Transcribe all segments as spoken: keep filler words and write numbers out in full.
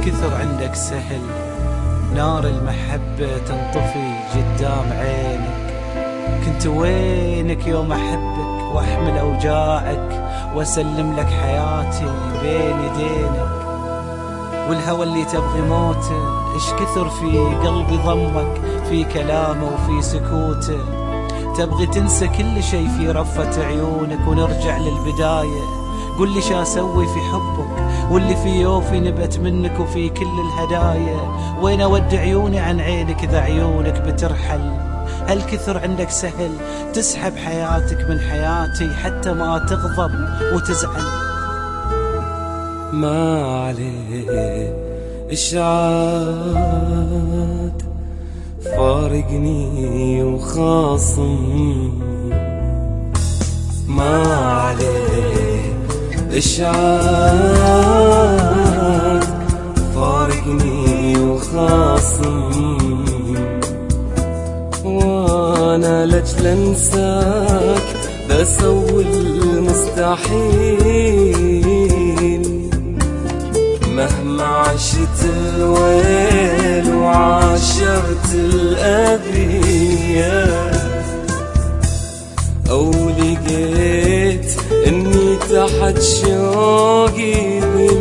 هالكثر عندك سهل، نار المحبة تنطفي قدام عينك. كنت وينك يوم أحبك وأحمل أوجاعك وأسلم لك حياتي بين يدينك؟ والهوى اللي تبغي موته إيش كثر في قلبي ضمك، في كلامه وفي سكوته. تبغي تنسى كل شي في رفة عيونك ونرجع للبداية. قل لي شا أسوي في حبك واللي في يوفي نبت منك وفي كل الهدايا. وين أود عيوني عن عينك إذا عيونك بترحل؟ هالكثر عندك سهل تسحب حياتك من حياتي حتى ما تغضب وتزعل. ما عليه إشعاد فارقني وخاصم، ما عليه إشعاد فارقني وخاصم. وانا لجل انساك بسوي المستحيل، مهما عشت الويل وعاشرت الأذية، أو لقيت إني تحت شوقي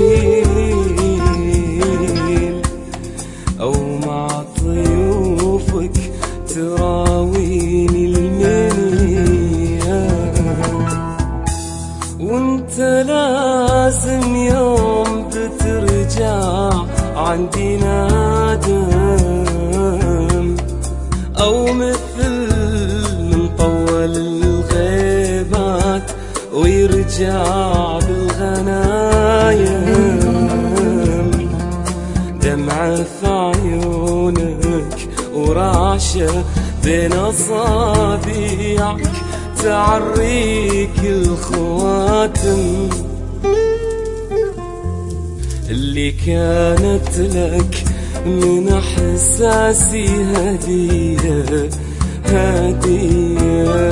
ذليل، أو مع طيوفك تراويني المنية. وانت لازم يوم بترجع عندي نادم، أو مثل من طول الغيبات ويرجع بالغنايم. دمعة في عيونك ورعشة بين أصابعك تعريك الخواتم اللي كانت لك من إحساسي هدية هدية.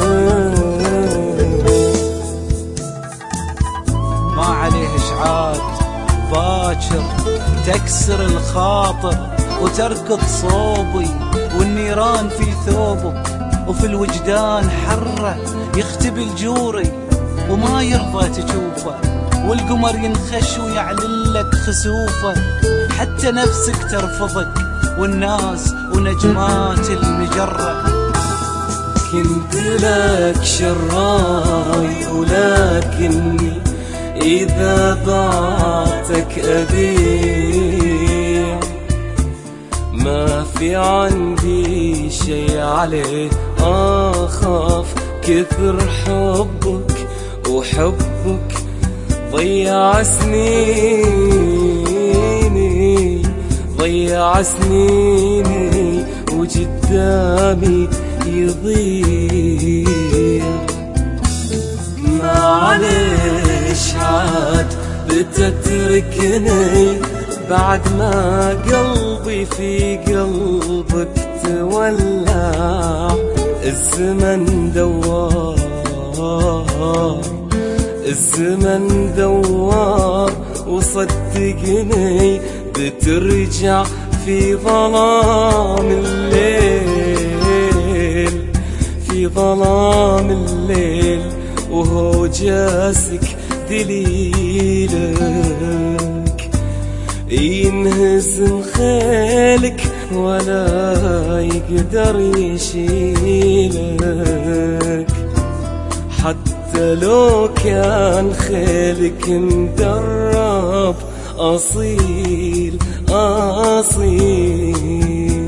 ما عليه إشعاد باكر تكسر الخاطر وتركض صوبي، والنيران في ثوبك وفي الوجدان حرة يختبي الجوري وما يرضى تشوفه، والقمر ينخش ويعلن لك خسوفه. حتى نفسك ترفضك والناس ونجمات المجرة. كنت لك شراي ولكني إذا بعتك أبيع، ما في عندي شي عليه أخاف كثر حبك، وحبك ضيع سنيني ضيع سنيني وقدامي يضيع. ما عليش عاد بتتركني بعد ما قلبي في قلبك تولع. الزمن دوار الزمن دوار وصدقني بترجع في ظلام الليل، في ظلام الليل وهو جاسك دليلك. ينهزم خيلك ولا يقدر يشيلك، حتى لو كان خيلك مدرب أصيل أصيل.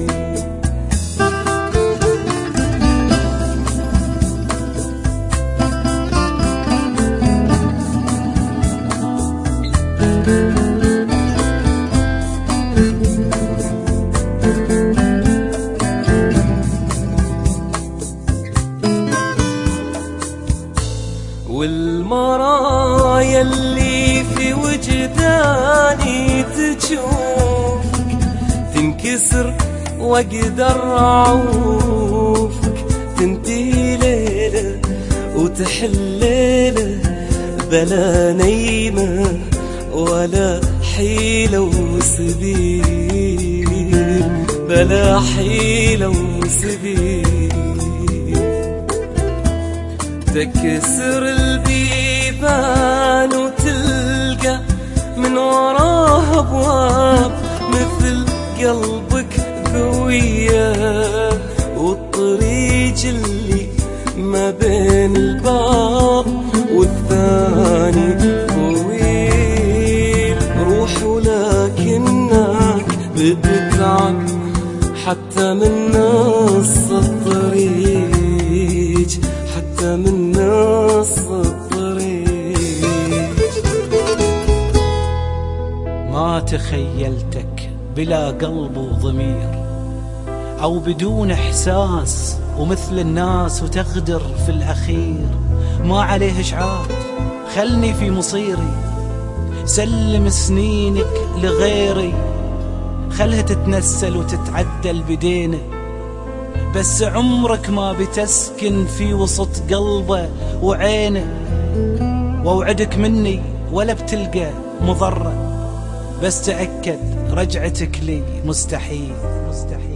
والمرايا اللي في وجداني تشوفك تنكسر واقدر اعوفك، تنتهي ليلة وتحل ليلة بلا نيمة ولا حيلة وسبيل، بلا حيلة وسبيل. تكسر البيبان وتلقى من وراها ابواب، مثل قلبك قوية والطريق اللي ما بين الباب والثاني طويل. روح ولكنك بتتعب حتى من نص الطريق، حتى من نص الطريق. ما تخيلتك بلا قلب وضمير، أو بدون إحساس ومثل الناس وتغدر في الأخير. ما عليه إشعار، خلني في مصيري، سلم سنينك لغيري، خلها تتنسل وتتعدل بدينه. بس عمرك ما بتسكن في وسط قلبه وعينه. وأوعدك مني ولا بتلقى مضرة، بس تأكد رجعتك لي مستحيل مستحيل.